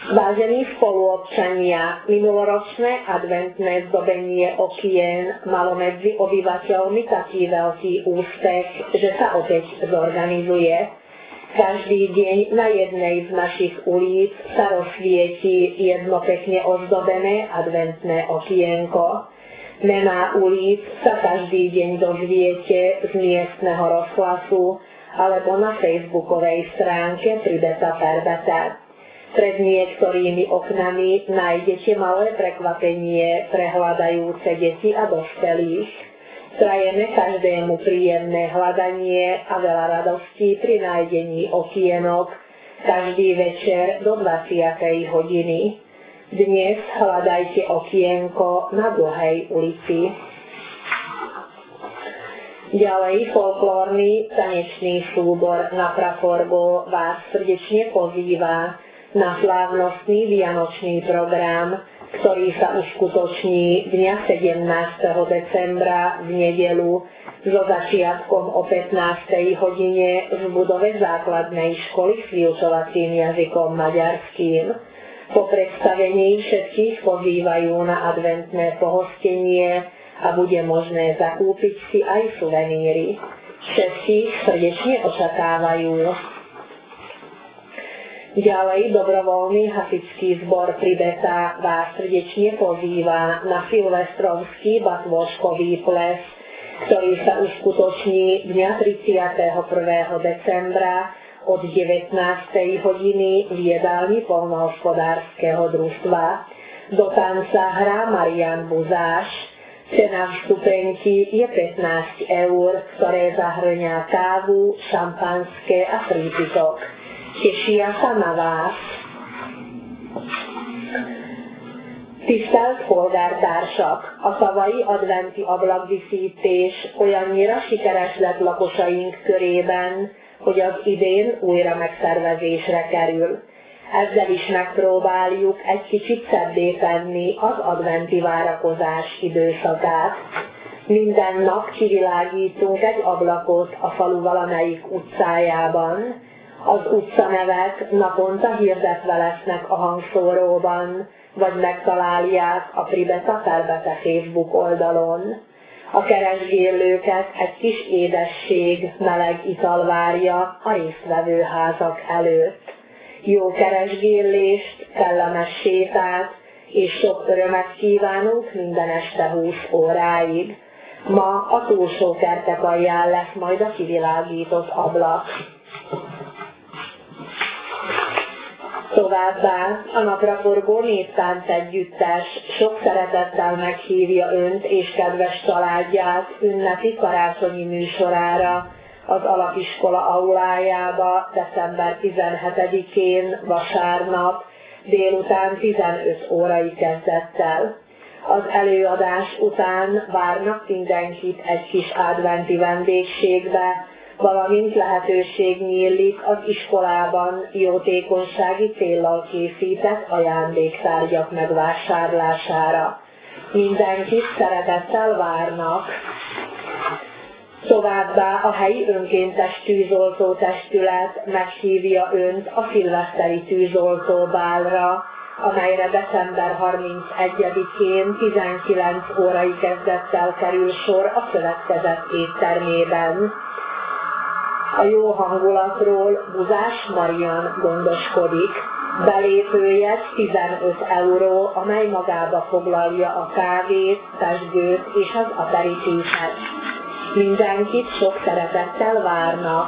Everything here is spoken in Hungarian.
Vážení spoluobčania, minuloročné adventné zdobenie okien malo medzi obyvateľmi taký veľký úspech, že sa opäť zorganizuje. Každý deň na jednej z našich ulic sa rozsvieti jedno pekne ozdobené adventné okienko. Mená ulic sa každý deň dozviete z miestneho rozhlasu alebo na facebookovej stránke Pribeta Perbeta. Pred niektorými oknami nájdete malé prekvapenie pre hľadajúce deti a dospelých. Prajeme každému príjemné hľadanie a veľa radostí pri nájdení okienok každý večer do 20. hodiny. Dnes hľadajte okienko na Dlhej ulici. Ďalej folklórny tanečný súbor na Praforgo vás srdečne pozýva na slávnostný vianočný program, ktorý sa uskutoční dňa 17. decembra v nedeľu so začiatkom o 15. hodine v budove základnej školy s vyučovacím jazykom maďarským. Po predstavení všetkých pozývajú na adventné pohostenie a bude možné zakúpiť si aj suveníry. Všetkých srdečne očakávajú. Ďalej dobrovoľný hasičský zbor Pribeta vás srdečne pozýva na silvestrovský batôžkový ples, ktorý sa uskutoční dňa 31. decembra od 19. hodiny v jedálni poľnohospodárskeho družstva. Do tanca hrá Marian Buzáš. Cena vstupenky je 15 eur, ktoré zahrňa kávu, šampanské a prípitok. Tešia sa na vás. Tisztelt polgártársak! A szavai adventi ablakdíszítés olyannyira sikeres lett lakosaink körében, hogy az idén újra megszervezésre kerül. Ezzel is megpróbáljuk egy kicsit szebbé tenni az adventi várakozás időszakát. Minden nap kivilágítunk egy ablakot a falu valamelyik utcájában. Az utcanevek naponta hirdetve lesznek a hangszóróban, vagy megtalálják a Pribeta Perbeta Facebook oldalon. A keresgélőket egy kis édesség, meleg ital várja a résztvevő házak előtt. Jó keresgélést, kellemes sétát és sok örömet kívánunk minden este 20 óráig. Ma a túlsó kertek alján lesz majd a kivilágított ablak. Továbbá a Napraforgó Néptánc Együttes sok szeretettel meghívja Önt és kedves családját ünnepi karácsonyi műsorára az alapiskola aulájába december 17-én vasárnap délután 15 órai kezdettel. Az előadás után várnak mindenkit egy kis adventi vendégségbe, valamint lehetőség nyílik az iskolában jótékonysági céllal készített ajándéktárgyak megvásárlására. Mindenkit szeretettel várnak. Továbbá a helyi önkéntes tűzoltó testület meghívja Önt a szilveszteri tűzoltóbálra, amelyre december 31-én 19 órai kezdettel kerül sor a szövetkezet éttermében. A jó hangulatról Buzás Marian gondoskodik. Belépőjegy 15 euró, amely magába foglalja a kávét, pezsgőt és az aperitívet. Mindenkit sok szeretettel várnak.